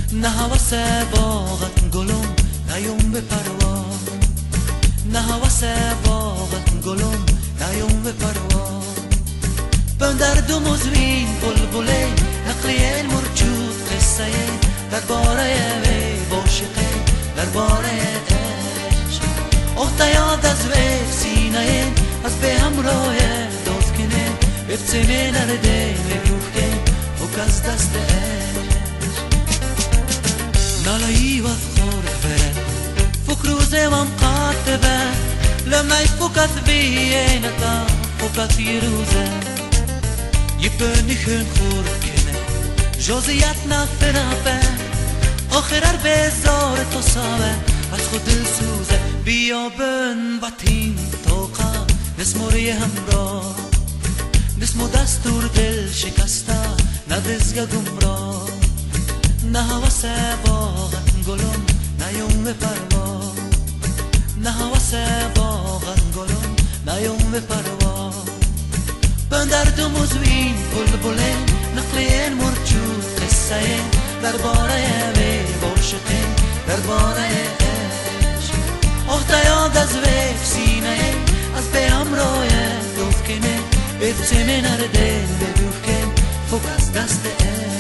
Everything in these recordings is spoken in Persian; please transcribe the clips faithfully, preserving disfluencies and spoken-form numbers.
نه هوس باغت گلم نیوم به پروا، نه هوس باغت گلم نیوم به پروا. بن درد و مزوین بلبله نقلیه مرجود قصه درباره وی باشقه درباره عشق. اخت یاد از وی سینه از به همراه داد کنه افسمه نرده ویوخ که و کس دست عشق. نالایی وقت خور فره فکروزه وم قاطبه لما فکت بینتا فکت یروزه یپنی خون خور کنه جزیت نفرابه آخرر بزار تو ساوه از خود دل سوزه. بیا بن و تیم توقع نسموری همراه نسمو دستور دل شکسته ندزگه گمراه. نه هوس باغت گلم نیوم به پروا، نه هوس باغت گلم نیوم به پروا. بن درد و مزوین بلبله نقلیه مرجود قصه درباره وی باشقه درباره عشق. اخت یاد از وی سینه از به همراه دوف کنه افسمه نرده ببیوخ که فوق از دست عشق.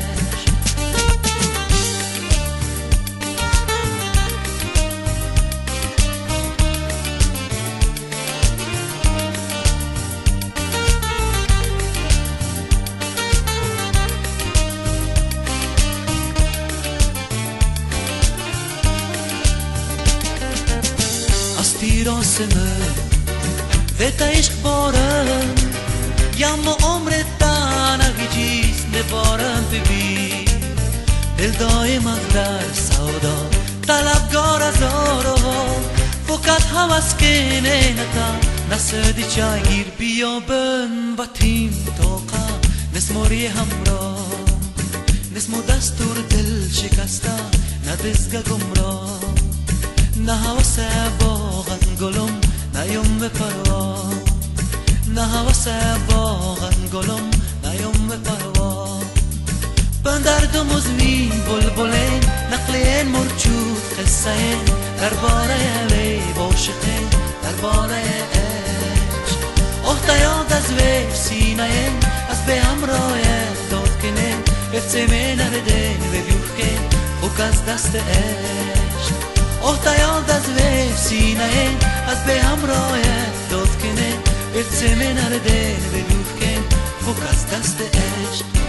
تیراسمه و تا عشق بارم یم و عمرت تنگی جیز نبارم ببین. دل دایم در سودا طلبگار از آرها فقط هوس کنه نتا نسدی چاگیر. بیا بن و تیم توقع نسموری همراه نسمو دستور دل شکسته ندزگه گمراه. نه هوس باغت گلم نیوم به پروا، نه هوس باغت گلم نیوم به پروا. بن درد و مزوین بلبله نقلیه مرجود قصه درباره وی باشقه درباره عشق. اخت یاد از وی سینه از به همراه داد کنه افسمه نرده ببیوخ که فوق از دست عشق. اخت یاد از وی سینه از به همراه داد کنه افسمه نرده ببیوخ که فوق از دست عشق.